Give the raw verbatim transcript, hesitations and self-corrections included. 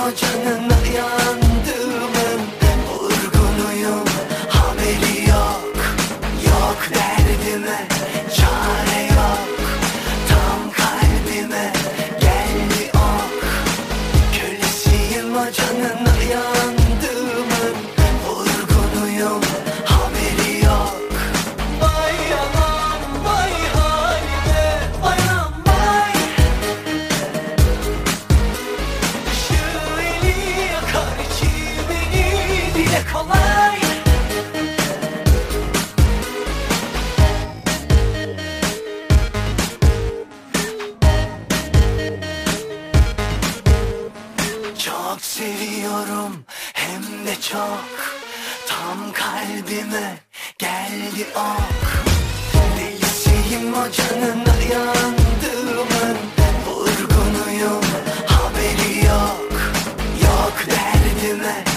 o canına yandığımın vurgunuyum, haberi yok. Yok derdime çare yok, tam kalbime geldi ok. Kölesiyim o canına yandığımın vurgunuyum, haberi yok. Vay anam vay halime, vay anam vay. Şu eli yakar içimini, dile kolay. Çok seviyorum hem de çok, tam kalbime geldi ok. Delisiyim o canına yandığımın vurgunuyum, haberi yok. Yok derdime